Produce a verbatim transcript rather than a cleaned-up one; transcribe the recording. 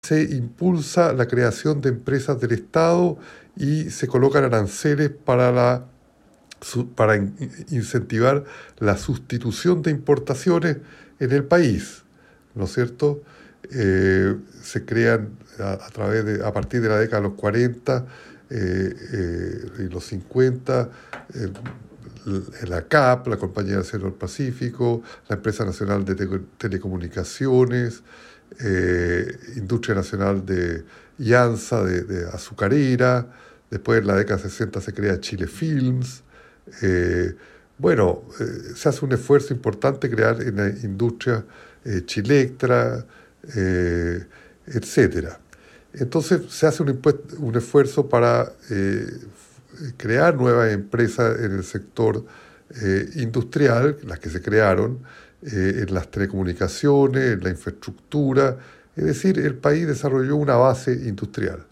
se impulsa la creación de empresas del Estado y se colocan aranceles para, la, para in, incentivar la sustitución de importaciones en el país, ¿no es cierto? Eh, se crean a, a, través de, a partir de la década de los cuarenta eh, eh, y los cincuenta, eh, la C A P, la Compañía de Acero del Pacífico, la Empresa Nacional de Te- Telecomunicaciones, eh, Industria Nacional de Llanza, de, de azucarera. Después, en la década sesenta, se crea Chile Films. Eh, bueno, eh, se hace un esfuerzo importante crear en la industria eh, Chilectra, eh, etcétera. Entonces, se hace un, impuesto, un esfuerzo para eh, crear nuevas empresas en el sector eh, industrial, las que se crearon, eh, en las telecomunicaciones, en la infraestructura. Es decir, el país desarrolló una base industrial.